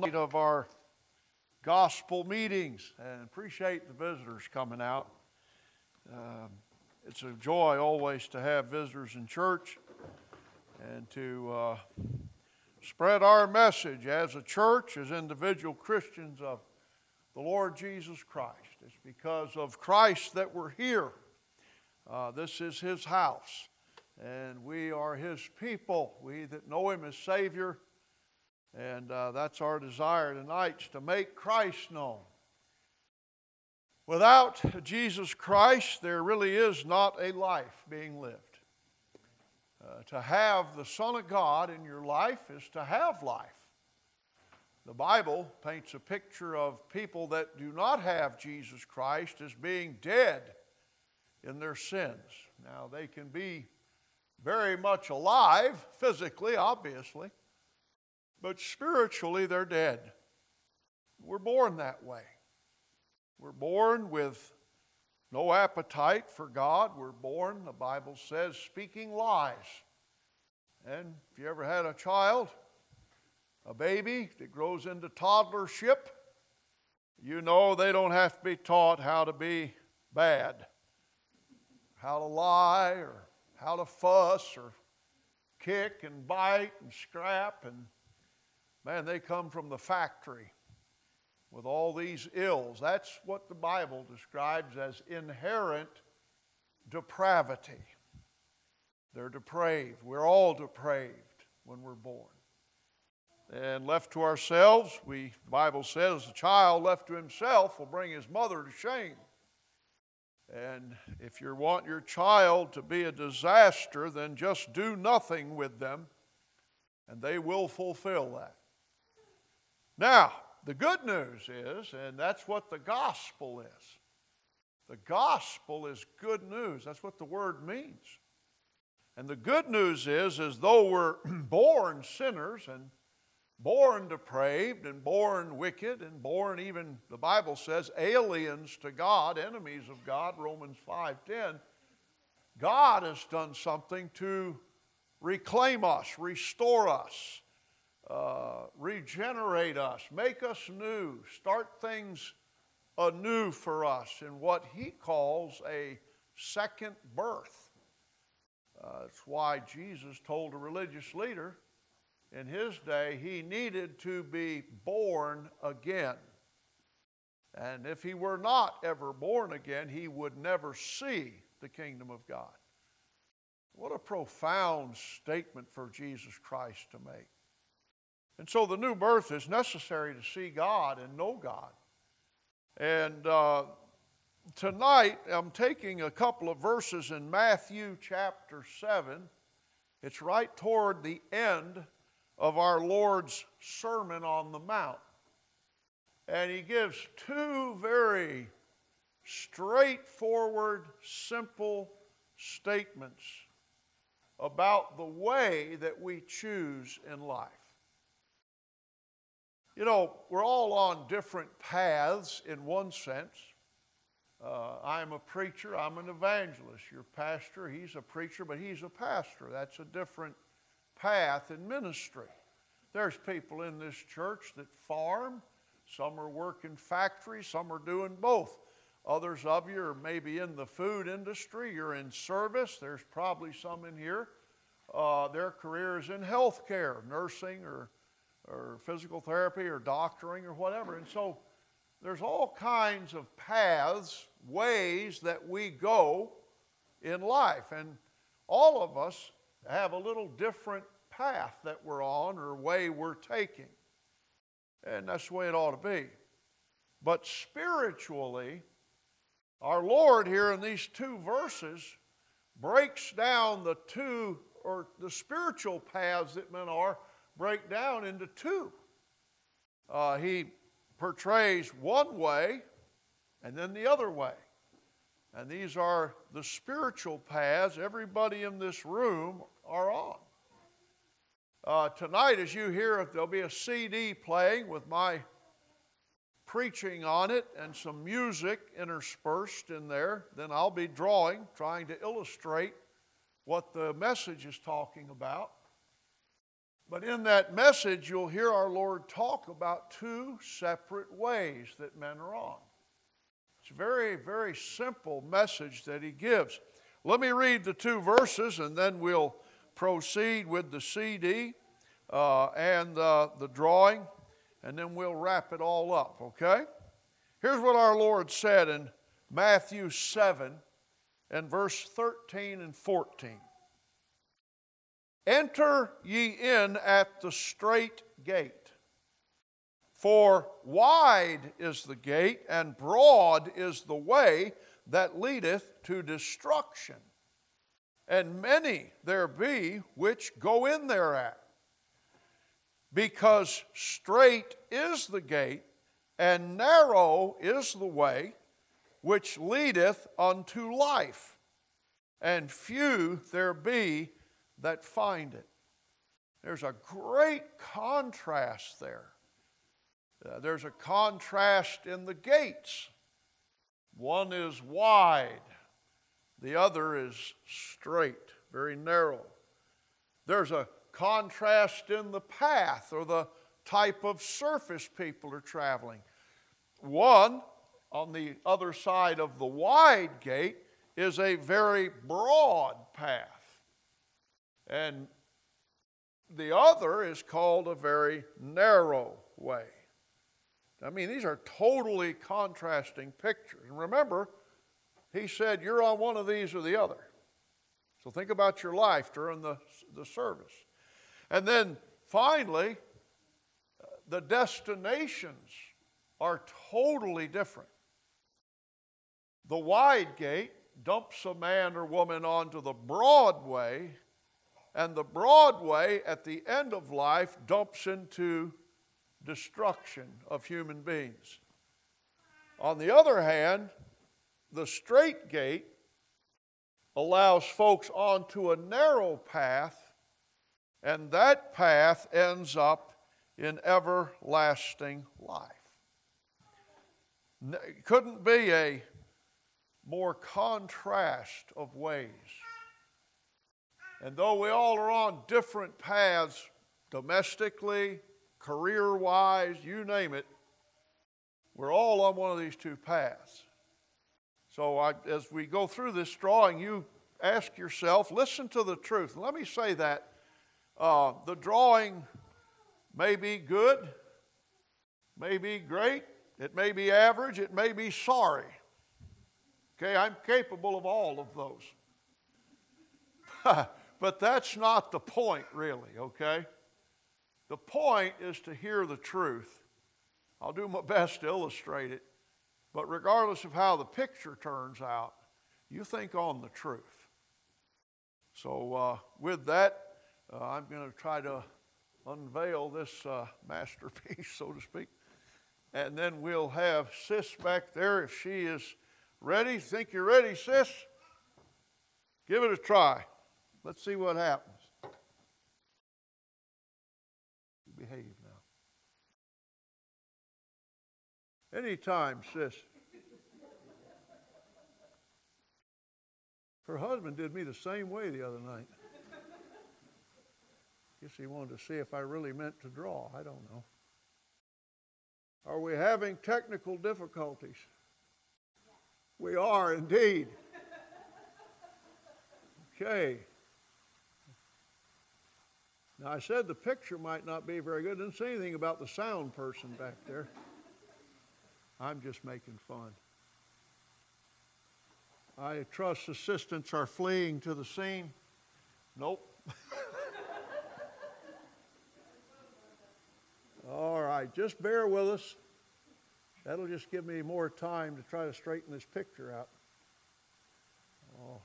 night of our gospel meetings, and appreciate the visitors coming out. It's a joy always to have visitors in church and to spread our message as a church, as individual Christians of the Lord Jesus Christ. It's because of Christ that we're here. This is His house, and we are His people, we that know Him as Savior. And that's our desire tonight, is to make Christ known. Without Jesus Christ, there really is not a life being lived. To have the Son of God in your life is to have life. The Bible paints a picture of people that do not have Jesus Christ as being dead in their sins. Now, they can be very much alive, physically, obviously, but spiritually, they're dead. We're born that way. We're born with no appetite for God. We're born, the Bible says, speaking lies. And if you ever had a child, a baby that grows into toddlership, you know they don't have to be taught how to be bad, how to lie, or how to fuss, or kick and bite and scrap. And man, they come from the factory with all these ills. That's what the Bible describes as inherent depravity. They're depraved. We're all depraved when we're born. And left to ourselves, the Bible says, a child left to himself will bring his mother to shame. And if you want your child to be a disaster, then just do nothing with them, and they will fulfill that. Now, the good news is, and that's what the gospel is. The gospel is good news. That's what the word means. And the good news is, as though we're born sinners and born depraved and born wicked and born even, the Bible says, aliens to God, enemies of God, Romans 5:10, God has done something to reclaim us, restore us, regenerate us, make us new, start things anew for us in what He calls a second birth. That's why Jesus told a religious leader in His day he needed to be born again. And if he were not ever born again, he would never see the kingdom of God. What a profound statement for Jesus Christ to make. And so the new birth is necessary to see God and know God. And tonight I'm taking a couple of verses in Matthew chapter 7. It's right toward the end of our Lord's Sermon on the Mount. And He gives two very straightforward, simple statements about the way that we choose in life. You know, we're all on different paths in one sense. I'm a preacher, I'm an evangelist. Your pastor, he's a preacher, but he's a pastor. That's a different path in ministry. There's people in this church that farm. Some are working factories, some are doing both. Others of you are maybe in the food industry, you're in service. There's probably some in here. Their career is in health care, nursing or physical therapy or doctoring or whatever. And so there's all kinds of paths, ways that we go in life. And all of us have a little different path that we're on or way we're taking. And that's the way it ought to be. But spiritually, our Lord here in these two verses breaks down the two, or the spiritual paths that men are, break down into two. He portrays one way and then the other way. And these are the spiritual paths everybody in this room are on. Tonight, as you hear, there'll be a CD playing with my preaching on it and some music interspersed in there. Then I'll be trying to illustrate what the message is talking about. But in that message, you'll hear our Lord talk about two separate ways that men are on. It's a very, very simple message that he gives. Let me read the two verses, and then we'll proceed with the CD and the drawing, and then we'll wrap it all up, okay? Here's what our Lord said in Matthew 7 and verse 13 and 14. Enter ye in at the strait gate, for wide is the gate, and broad is the way that leadeth to destruction, and many there be which go in thereat. Because strait is the gate, and narrow is the way which leadeth unto life, and few there be that find it. There's a great contrast there. There's a contrast in the gates. One is wide, the other is straight, very narrow. There's a contrast in the path or the type of surface people are traveling. One, on the other side of the wide gate, is a very broad path. And the other is called a very narrow way. I mean, these are totally contrasting pictures. And remember, he said you're on one of these or the other. So think about your life during the service. And then finally, the destinations are totally different. The wide gate dumps a man or woman onto the broad way, and the broad way at the end of life dumps into destruction of human beings. On the other hand, the straight gate allows folks onto a narrow path, and that path ends up in everlasting life. It couldn't be a more contrast of ways. And though we all are on different paths, domestically, career-wise, you name it, we're all on one of these two paths. So as we go through this drawing, you ask yourself, listen to the truth. Let me say that the drawing may be good, may be great, it may be average, it may be sorry. Okay, I'm capable of all of those. But that's not the point, really, okay? The point is to hear the truth. I'll do my best to illustrate it. But regardless of how the picture turns out, you think on the truth. So with that, I'm going to try to unveil this masterpiece, so to speak. And then we'll have Sis back there if she is ready. Think you're ready, Sis? Give it a try. Let's see what happens. You behave now. Anytime, Sis. Her husband did me the same way the other night. Guess he wanted to see if I really meant to draw. I don't know. Are we having technical difficulties? We are indeed. Okay. Now, I said the picture might not be very good. Didn't say anything about the sound person back there. I'm just making fun. I trust assistants are fleeing to the scene. Nope. All right, just bear with us. That'll just give me more time to try to straighten this picture out. Oh.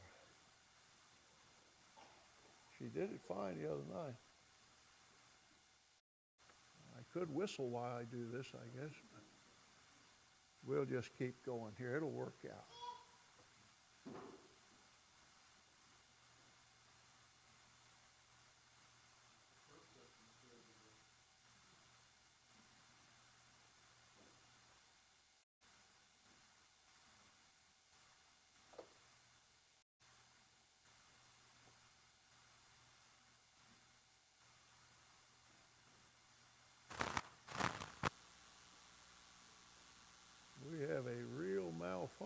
She did it fine the other night. I could whistle while I do this, I guess. But we'll just keep going here. It'll work out.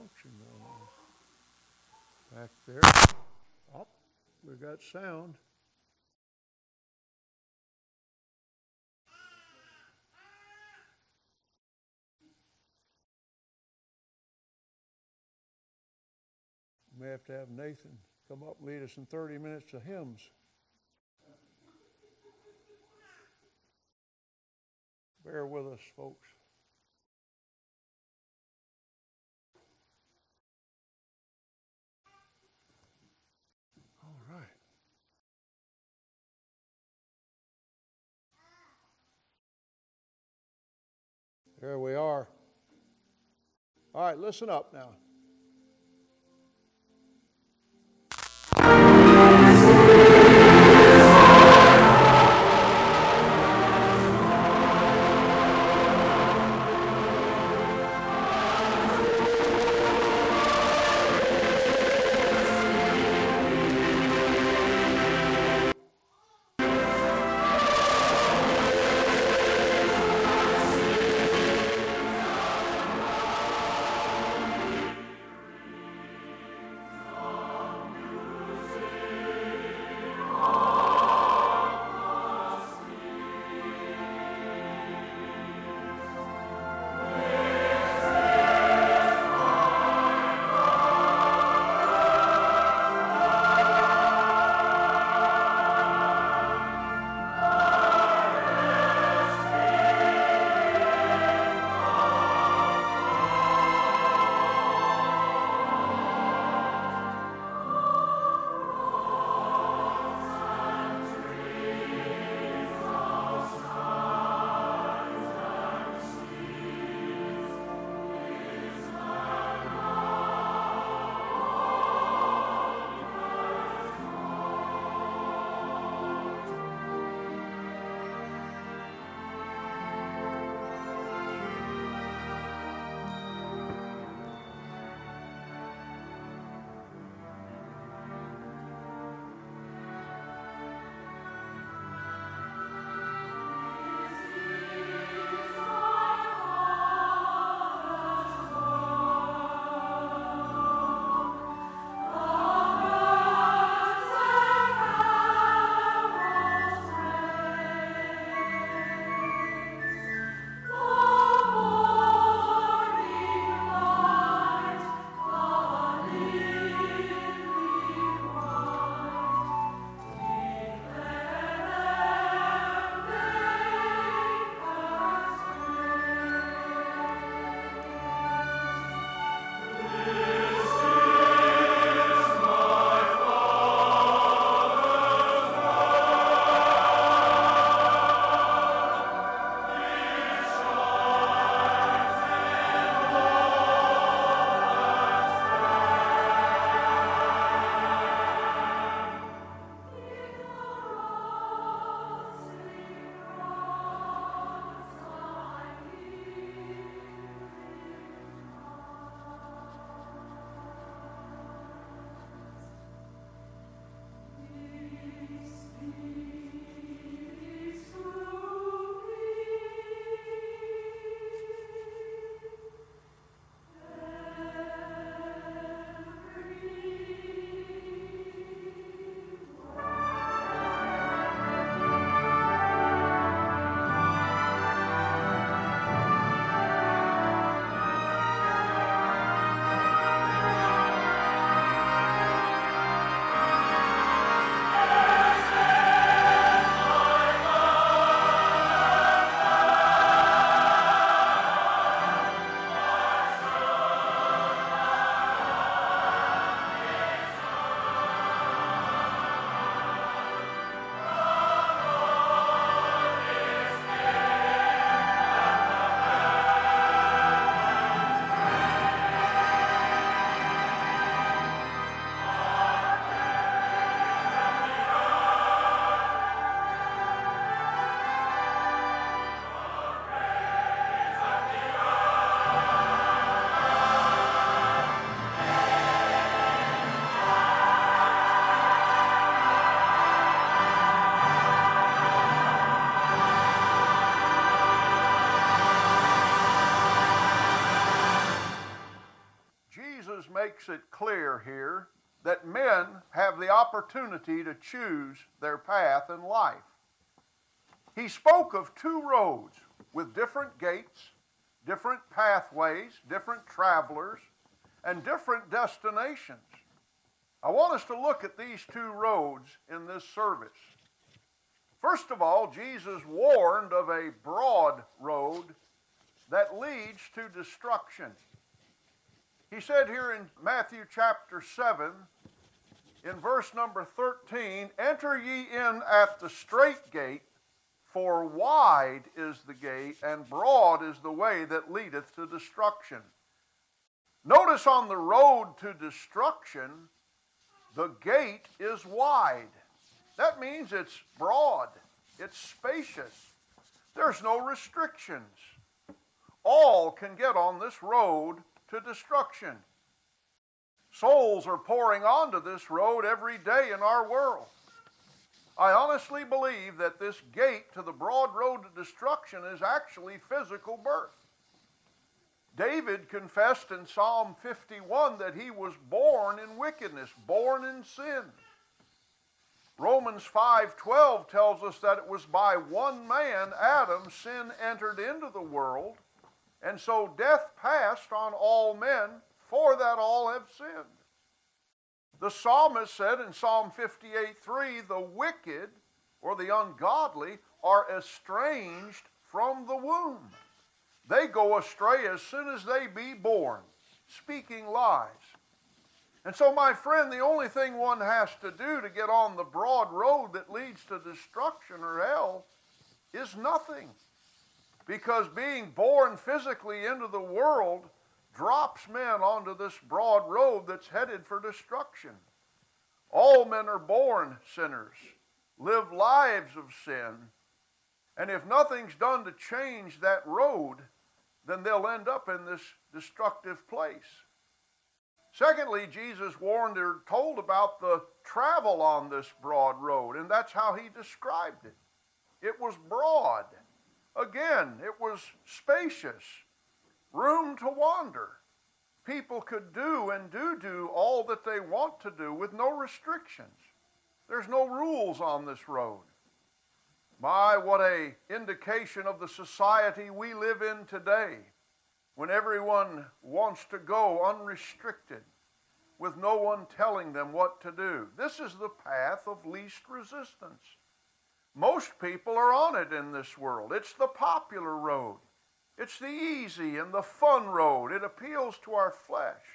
function going on. Back there. Oh, we got sound. May have to have Nathan come up and lead us in 30 minutes of hymns. Bear with us, folks. All right. There we are. All right, listen up now. makes it clear here that men have the opportunity to choose their path in life. He spoke of two roads with different gates, different pathways, different travelers, and different destinations. I want us to look at these two roads in this service. First of all, Jesus warned of a broad road that leads to destruction. He said here in Matthew chapter 7, in verse number 13, "Enter ye in at the strait gate, for wide is the gate, and broad is the way that leadeth to destruction." Notice on the road to destruction, the gate is wide. That means it's broad, it's spacious. There's no restrictions. All can get on this road to destruction. Souls are pouring onto this road every day in our world. I honestly believe that this gate to the broad road to destruction is actually physical birth. David confessed in Psalm 51 that he was born in wickedness, born in sin. Romans 5:12 tells us that it was by one man, Adam, sin entered into the world, and so death passed on all men, for that all have sinned. The psalmist said in Psalm 58:3, "The wicked," or the ungodly, "are estranged from the womb. They go astray as soon as they be born, speaking lies." And so, my friend, the only thing one has to do to get on the broad road that leads to destruction or hell is nothing. Because being born physically into the world drops men onto this broad road that's headed for destruction. All men are born sinners, live lives of sin, and if nothing's done to change that road, then they'll end up in this destructive place. Secondly, Jesus warned or told about the travel on this broad road, and that's how he described it. It was broad. Again, it was spacious, room to wander. People could do and do all that they want to do with no restrictions. There's no rules on this road. My, what an indication of the society we live in today, when everyone wants to go unrestricted, with no one telling them what to do. This is the path of least resistance. Most people are on it in this world. It's the popular road. It's the easy and the fun road. It appeals to our flesh.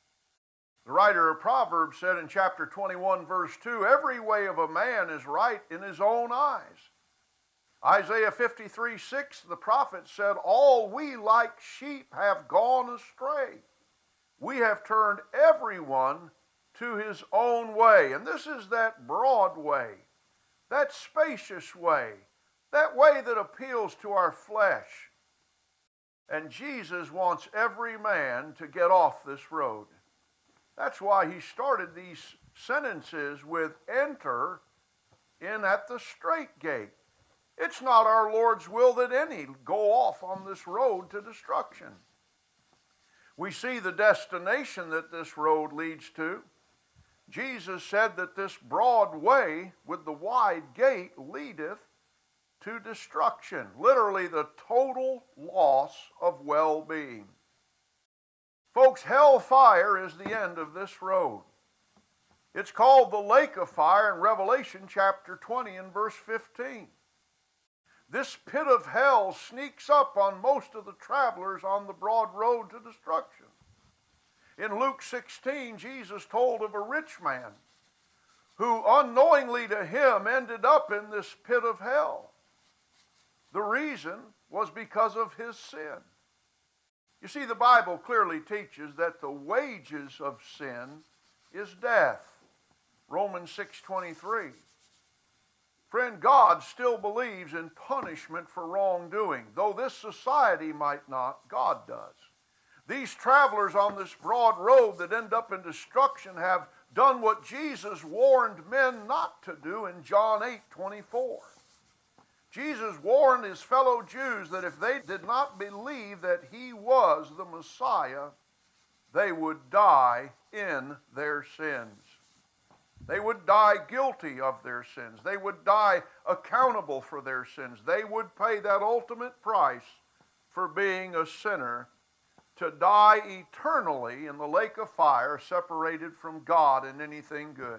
The writer of Proverbs said in chapter 21, verse 2, "Every way of a man is right in his own eyes." Isaiah 53:6, the prophet said, "All we like sheep have gone astray. We have turned everyone to his own way." And this is that broad way, that spacious way, that way that appeals to our flesh. And Jesus wants every man to get off this road. That's why he started these sentences with "enter in at the strait gate." It's not our Lord's will that any go off on this road to destruction. We see the destination that this road leads to. Jesus said that this broad way with the wide gate leadeth to destruction, literally the total loss of well-being. Folks, hellfire is the end of this road. It's called the lake of fire in Revelation chapter 20 and verse 15. This pit of hell sneaks up on most of the travelers on the broad road to destruction. In Luke 16, Jesus told of a rich man who unknowingly to him ended up in this pit of hell. The reason was because of his sin. You see, the Bible clearly teaches that the wages of sin is death. Romans 6:23. Friend, God still believes in punishment for wrongdoing. Though this society might not, God does. These travelers on this broad road that end up in destruction have done what Jesus warned men not to do in John 8:24. Jesus warned his fellow Jews that if they did not believe that he was the Messiah, they would die in their sins. They would die guilty of their sins. They would die accountable for their sins. They would pay that ultimate price for being a sinner, to die eternally in the lake of fire, separated from God and anything good.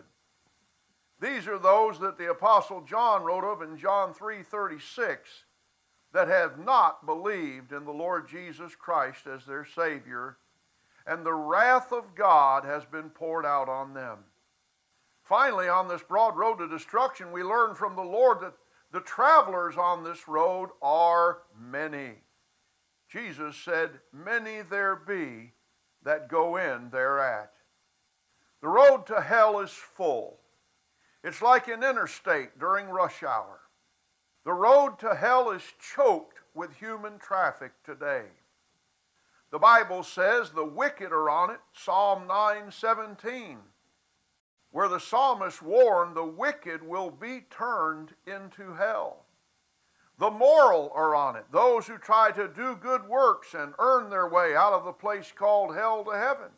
These are those that the Apostle John wrote of in John 3:36, that have not believed in the Lord Jesus Christ as their Savior, and the wrath of God has been poured out on them. Finally, on this broad road to destruction, we learn from the Lord that the travelers on this road are many. Jesus said, "Many there be that go in thereat." The road to hell is full. It's like an interstate during rush hour. The road to hell is choked with human traffic today. The Bible says the wicked are on it, Psalm 9:17, where the psalmist warned the wicked will be turned into hell. The moral are on it, those who try to do good works and earn their way out of the place called hell to heaven.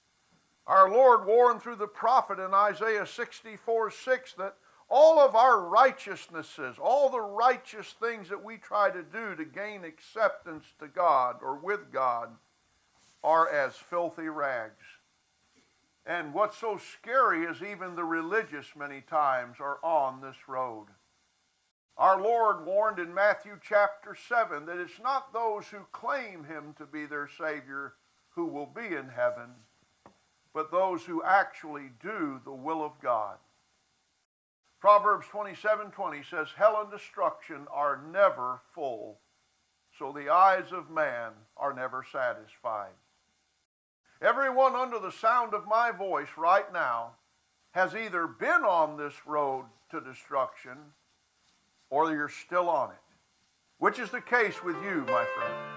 Our Lord warned through the prophet in Isaiah 64:6 that all of our righteousnesses, all the righteous things that we try to do to gain acceptance to God or with God, are as filthy rags. And what's so scary is even the religious many times are on this road. Our Lord warned in Matthew chapter 7 that it's not those who claim Him to be their Savior who will be in heaven, but those who actually do the will of God. Proverbs 27:20 says, "Hell and destruction are never full, so the eyes of man are never satisfied." Everyone under the sound of my voice right now has either been on this road to destruction or you're still on it. Which is the case with you, my friend?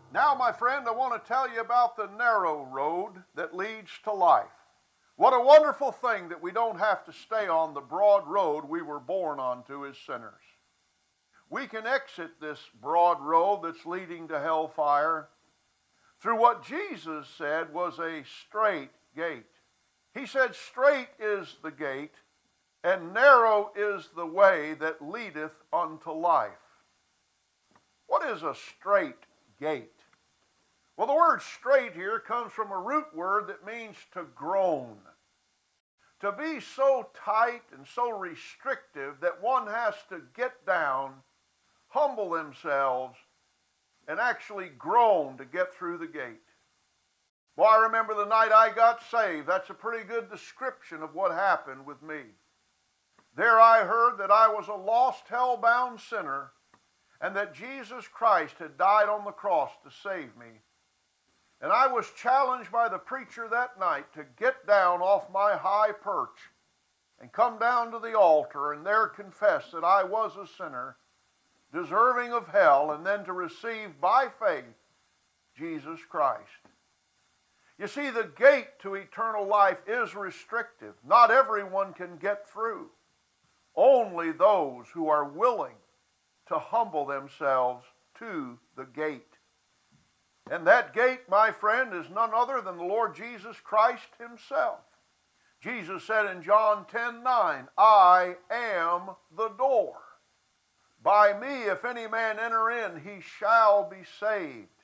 Now, my friend, I want to tell you about the narrow road that leads to life. What a wonderful thing that we don't have to stay on the broad road we were born onto as sinners. We can exit this broad road that's leading to hellfire through what Jesus said was a straight gate. He said, "Straight is the gate, and narrow is the way that leadeth unto life." What is a straight gate? Well, the word straight here comes from a root word that means to groan. To be so tight and so restrictive that one has to get down, humble themselves, and actually groan to get through the gate. Well, I remember the night I got saved. That's a pretty good description of what happened with me. There I heard that I was a lost, hell-bound sinner, and that Jesus Christ had died on the cross to save me. And I was challenged by the preacher that night to get down off my high perch and come down to the altar and there confess that I was a sinner, deserving of hell, and then to receive by faith Jesus Christ. You see, the gate to eternal life is restrictive. Not everyone can get through. Only those who are willing to humble themselves to the gate. And that gate, my friend, is none other than the Lord Jesus Christ himself. Jesus said in John 10:9, "I am the door. By me, if any man enter in, he shall be saved."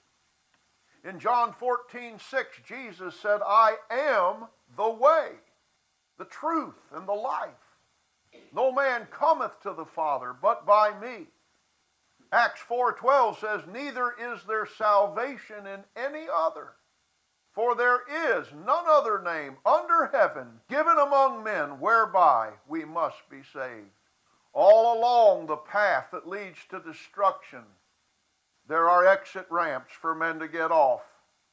In John 14:6, Jesus said, "I am the way, the truth, and the life. No man cometh to the Father but by me." Acts 4:12 says, "Neither is there salvation in any other, for there is none other name under heaven given among men whereby we must be saved." All along the path that leads to destruction, there are exit ramps for men to get off.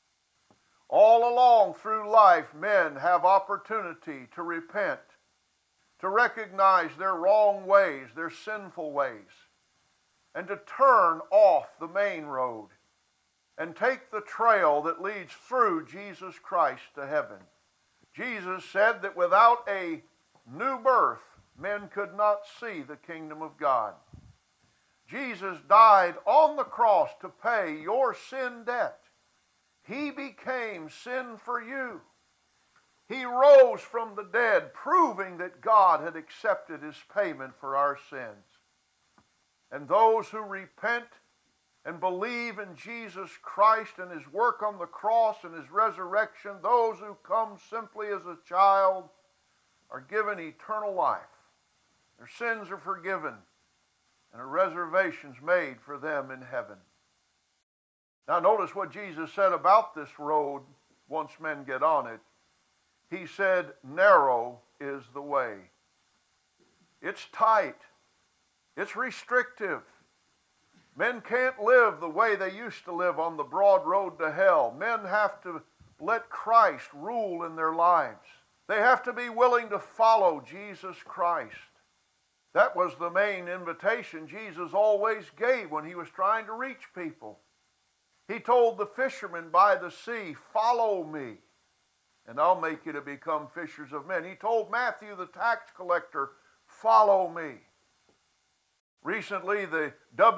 All along through life, men have opportunity to repent, to recognize their wrong ways, their sinful ways, and to turn off the main road and take the trail that leads through Jesus Christ to heaven. Jesus said that without a new birth, men could not see the kingdom of God. Jesus died on the cross to pay your sin debt. He became sin for you. He rose from the dead, proving that God had accepted his payment for our sins. And those who repent and believe in Jesus Christ and his work on the cross and his resurrection, those who come simply as a child, are given eternal life. Their sins are forgiven, and a reservation's made for them in heaven. Now notice what Jesus said about this road once men get on it. He said, "Narrow is the way." It's tight. It's restrictive. Men can't live the way they used to live on the broad road to hell. Men have to let Christ rule in their lives. They have to be willing to follow Jesus Christ. That was the main invitation Jesus always gave when he was trying to reach people. He told the fishermen by the sea, "Follow me, and I'll make you to become fishers of men." He told Matthew the tax collector, "Follow me." Recently, the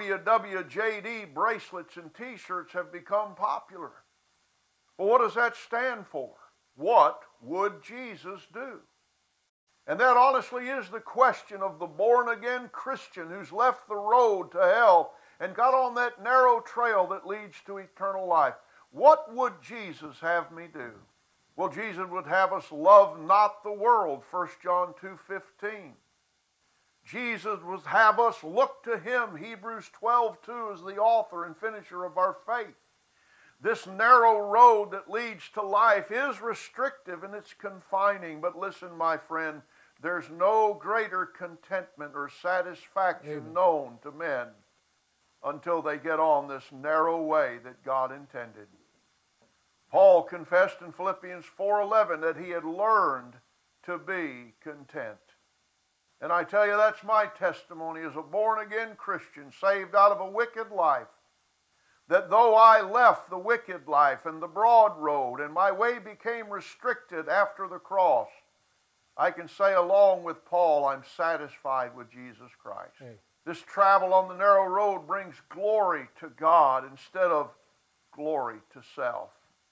WWJD bracelets and t-shirts have become popular. Well, what does that stand for? What would Jesus do? And that honestly is the question of the born-again Christian who's left the road to hell and got on that narrow trail that leads to eternal life. What would Jesus have me do? Well, Jesus would have us love not the world, 1 John 2:15. Jesus would have us look to him, Hebrews 12:2, as the author and finisher of our faith. This narrow road that leads to life is restrictive and it's confining. But listen, my friend, there's no greater contentment or satisfaction known to men until they get on this narrow way that God intended. Paul confessed in Philippians 4:11 that he had learned to be content. And I tell you, that's my testimony as a born-again Christian, saved out of a wicked life. that though I left the wicked life and the broad road, and my way became restricted after the cross, I can say along with Paul, I'm satisfied with Jesus Christ. Hey. This travel on the narrow road brings glory to God instead of glory to self.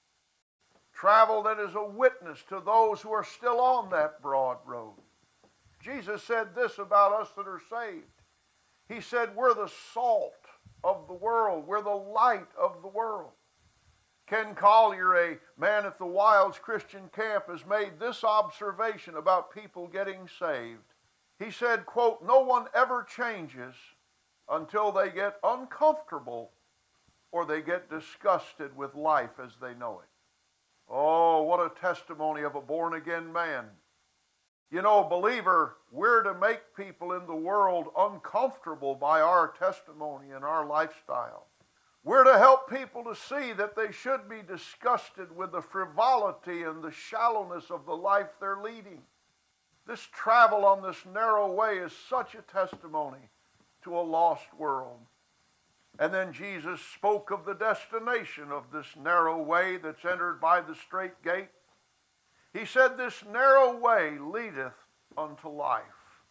Travel that is a witness to those who are still on that broad road. Jesus said this about us that are saved. He said, we're the salt of the world. We're the light of the world. Ken Collier, a man at the Wilds Christian Camp, has made this observation about people getting saved. He said, quote, no one ever changes until they get uncomfortable or they get disgusted with life as they know it. Oh, what a testimony of a born-again man. You know, believer, we're to make people in the world uncomfortable by our testimony and our lifestyle. We're to help people to see that they should be disgusted with the frivolity and the shallowness of the life they're leading. This travel on this narrow way is such a testimony to a lost world. And then Jesus spoke of the destination of this narrow way that's entered by the strait gate. He said, this narrow way leadeth unto life.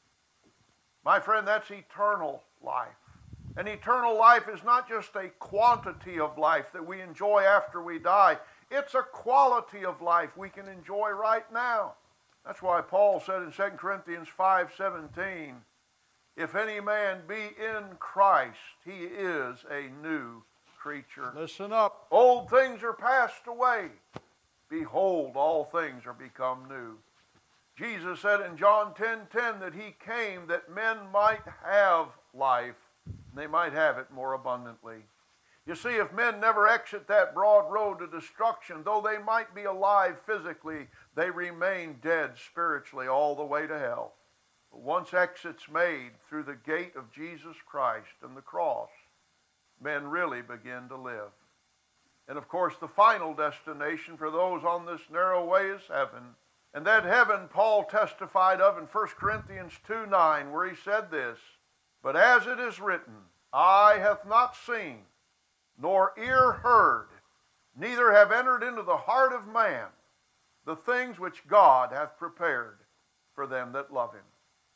My friend, that's eternal life. And eternal life is not just a quantity of life that we enjoy after we die. It's a quality of life we can enjoy right now. That's why Paul said in 2 Corinthians 5:17, if any man be in Christ, he is a new creature. Listen up. Old things are passed away. Behold, all things are become new. Jesus said in John 10:10 that he came that men might have life, and they might have it more abundantly. You see, if men never exit that broad road to destruction, though they might be alive physically, they remain dead spiritually all the way to hell. But once exit's made through the gate of Jesus Christ and the cross, men really begin to live. And of course, the final destination for those on this narrow way is heaven. And that heaven Paul testified of in 1 Corinthians 2:9, where he said this, but as it is written, eye hath not seen, nor ear heard, neither have entered into the heart of man the things which God hath prepared for them that love him.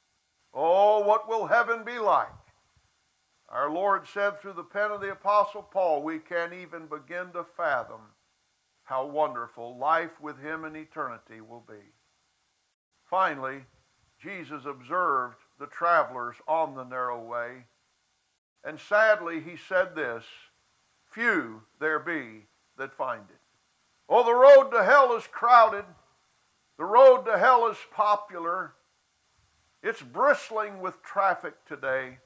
Oh, what will heaven be like? Our Lord said through the pen of the Apostle Paul, we can't even begin to fathom how wonderful life with him in eternity will be. Finally, Jesus observed the travelers on the narrow way, and sadly he said this, few there be that find it. Oh, the road to hell is crowded. The road to hell is popular. It's bristling with traffic today.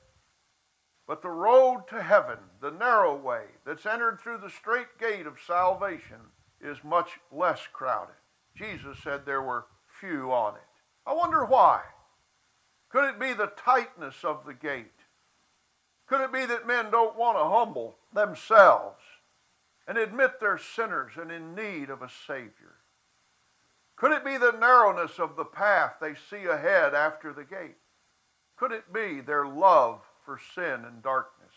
But the road to heaven, the narrow way that's entered through the strait gate of salvation, is much less crowded. Jesus said there were few on it. I wonder why. Could it be the tightness of the gate? Could it be that men don't want to humble themselves and admit they're sinners and in need of a Savior? Could it be the narrowness of the path they see ahead after the gate? Could it be their love for sin and darkness?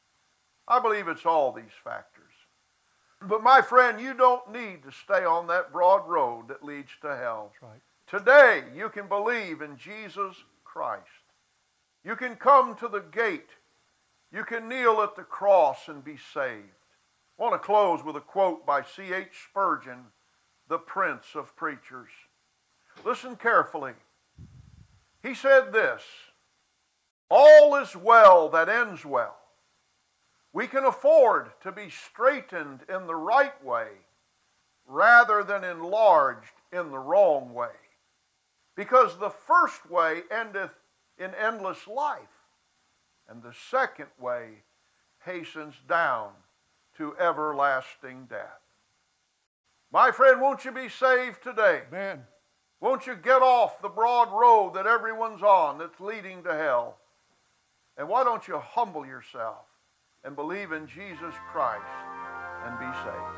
I believe it's all these factors. But my friend, you don't need to stay on that broad road that leads to hell. That's right. Today, you can believe in Jesus Christ. You can come to the gate. You can kneel at the cross and be saved. I want to close with a quote by C.H. Spurgeon, the Prince of Preachers. Listen carefully. He said this, all is well that ends well. We can afford to be straightened in the right way rather than enlarged in the wrong way. Because the first way endeth in endless life, and the second way hastens down to everlasting death. My friend, won't you be saved today? Amen. Won't you get off the broad road that everyone's on that's leading to hell? And why don't you humble yourself and believe in Jesus Christ and be saved?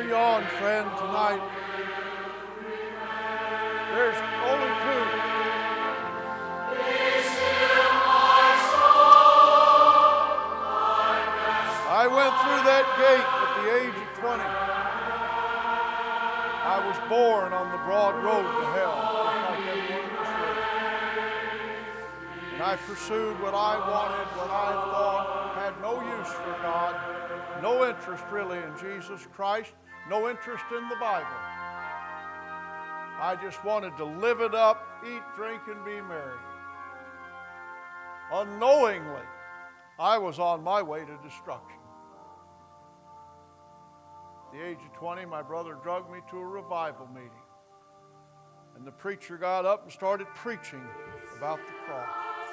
continue on, friend, tonight. There's only two. I went through that gate at the age of 20. I was born on the broad road to hell, just like everyone in this room. And I pursued what I wanted, what I thought had no use for God, no interest really in Jesus Christ, no interest in the Bible. I just wanted to live it up, eat, drink, and be merry. Unknowingly, I was on my way to destruction. At the age of 20, my brother drugged me to a revival meeting. And the preacher got up and started preaching about the cross.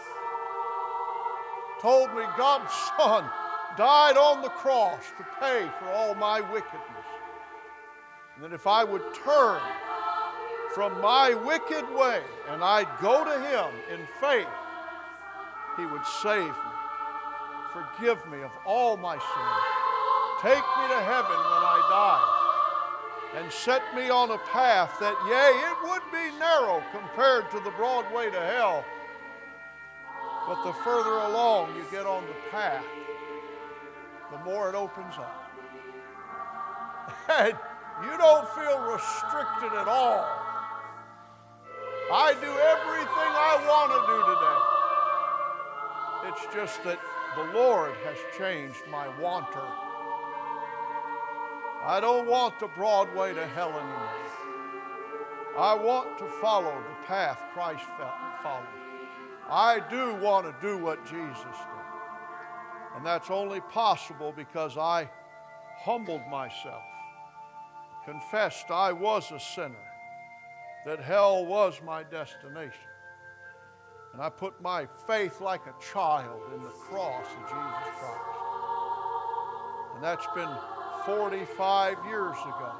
Told me God's Son died on the cross to pay for all my wickedness. And that if I would turn from my wicked way and I'd go to Him in faith, He would save me, forgive me of all my sins, take me to heaven when I die, and set me on a path that, yea, it would be narrow compared to the broad way to hell, but the further along you get on the path, the more it opens up. And you don't feel restricted at all. I do everything I want to do today. It's just that the Lord has changed my wanter. I don't want the broad way to hell anymore. I want to follow the path Christ followed. I do want to do what Jesus did. And that's only possible because I humbled myself, confessed I was a sinner, that hell was my destination. And I put my faith like a child in the cross of Jesus Christ. And that's been 45 years ago.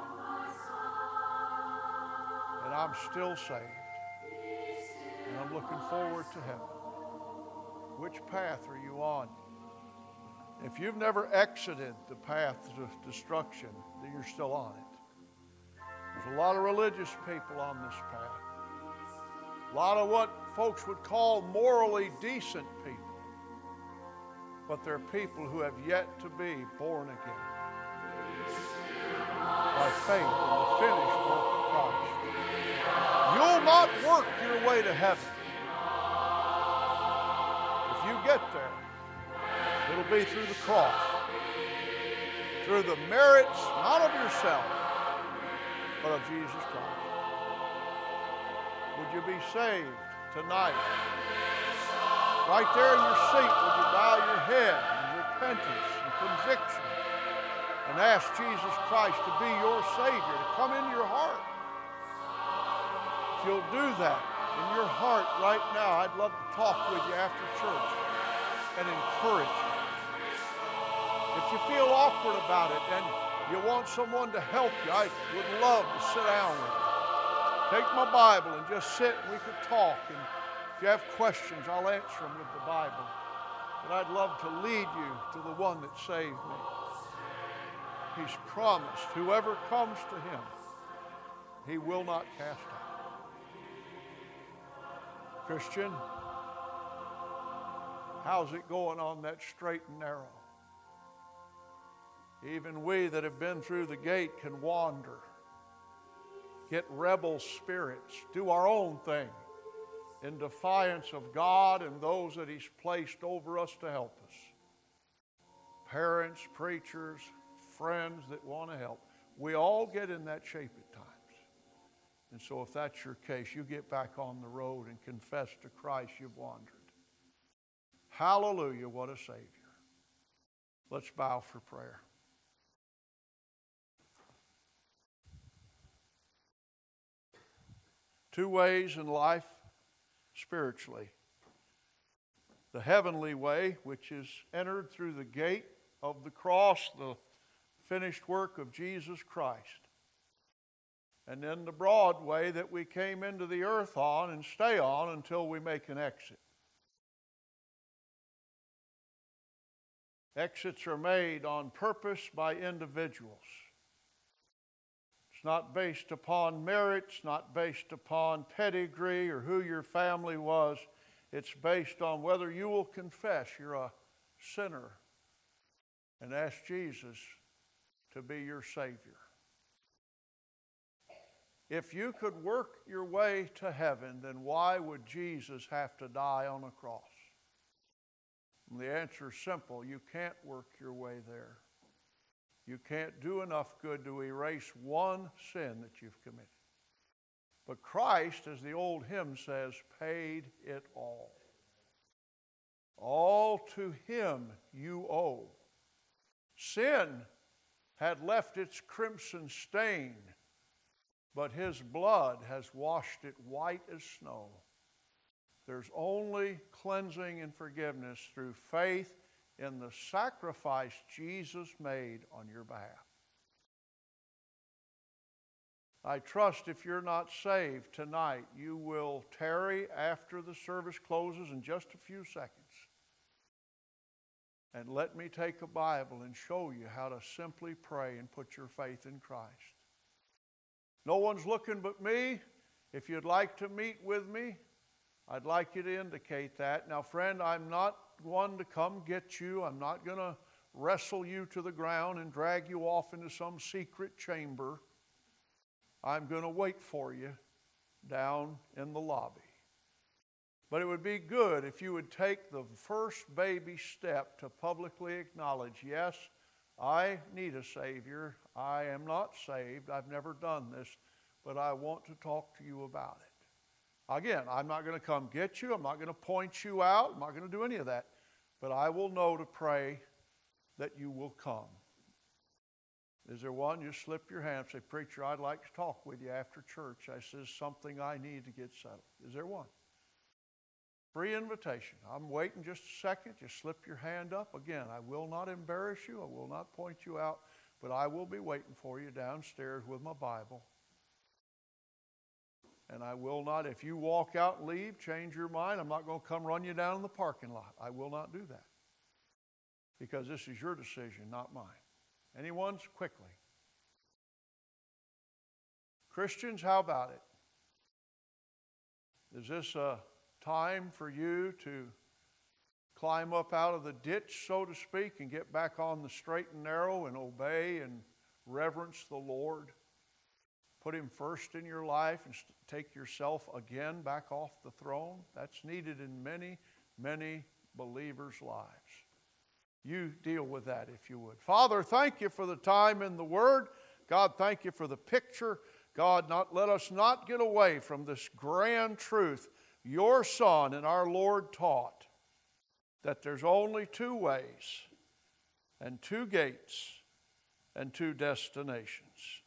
And I'm still saved. And I'm looking forward to heaven. Which path are you on? If you've never exited the path to destruction, then you're still on it. There's a lot of religious people on this path. A lot of what folks would call morally decent people. But they're people who have yet to be born again by faith in the finished work of Christ. You'll not work your way to heaven. If you get there, it'll be through the cross, through the merits, not of yourself, but of Jesus Christ. Would you be saved tonight? Right there in your seat, would you bow your head in repentance and conviction and ask Jesus Christ to be your Savior, to come into your heart? If you'll do that in your heart right now, I'd love to talk with you after church and encourage you. If you feel awkward about it and you want someone to help you, I would love to sit down with you. Take my Bible and just sit and we could talk. And if you have questions, I'll answer them with the Bible. But I'd love to lead you to the one that saved me. He's promised whoever comes to Him, He will not cast out. Christian, how's it going on that straight and narrow? Even we that have been through the gate can wander, get rebel spirits, do our own thing in defiance of God and those that He's placed over us to help us. Parents, preachers, friends that want to help. We all get in that shape at times. And so if that's your case, you get back on the road and confess to Christ you've wandered. Hallelujah, what a Savior. Let's bow for prayer. Two ways in life spiritually. The heavenly way, which is entered through the gate of the cross, the finished work of Jesus Christ. And then the broad way that we came into the earth on and stay on until we make an exit. Exits are made on purpose by individuals. It's not based upon merit. It's not based upon pedigree or who your family was. It's based on whether you will confess you're a sinner and ask Jesus to be your Savior. If you could work your way to heaven, then why would Jesus have to die on a cross? And the answer is simple. You can't work your way there. You can't do enough good to erase one sin that you've committed. But Christ, as the old hymn says, paid it all. All to Him you owe. Sin had left its crimson stain, but His blood has washed it white as snow. There's only cleansing and forgiveness through faith in the sacrifice Jesus made on your behalf. I trust if you're not saved tonight, you will tarry after the service closes in just a few seconds. And let me take a Bible and show you how to simply pray and put your faith in Christ. No one's looking but me. If you'd like to meet with me, I'd like you to indicate that. Now, friend, I'm not one to come get you. I'm not going to wrestle you to the ground and drag you off into some secret chamber. I'm going to wait for you down in the lobby. But it would be good if you would take the first baby step to publicly acknowledge, yes, I need a Savior. I am not saved. I've never done this, but I want to talk to you about it. Again, I'm not going to come get you. I'm not going to point you out. I'm not going to do any of that. But I will know to pray that you will come. Is there one? You slip your hand and say, preacher, I'd like to talk with you after church. I says something I need to get settled. Is there one? Free invitation. I'm waiting just a second. Just slip your hand up. Again, I will not embarrass you. I will not point you out. But I will be waiting for you downstairs with my Bible. And I will not, if you walk out and leave, change your mind, I'm not going to come run you down in the parking lot. I will not do that. Because this is your decision, not mine. Anyone's? Quickly. Christians, how about it? Is this a time for you to climb up out of the ditch, so to speak, and get back on the straight and narrow and obey and reverence the Lord? Put Him first in your life and take yourself again back off the throne. That's needed in many, many believers' lives. You deal with that if you would. Father, thank you for the time in the Word. God, thank you for the picture. God, let us not get away from this grand truth your Son and our Lord taught, that there's only two ways and two gates and two destinations.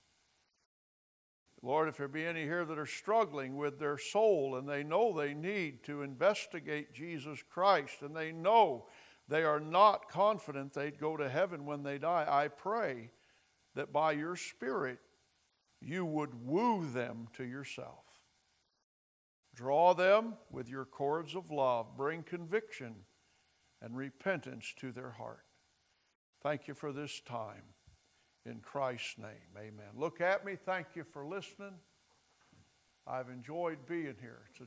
Lord, if there be any here that are struggling with their soul and they know they need to investigate Jesus Christ and they know they are not confident they'd go to heaven when they die, I pray that by your Spirit you would woo them to yourself. Draw them with your cords of love. Bring conviction and repentance to their heart. Thank you for this time. In Christ's name, amen. Look at me. Thank you for listening. I've enjoyed being here. It's a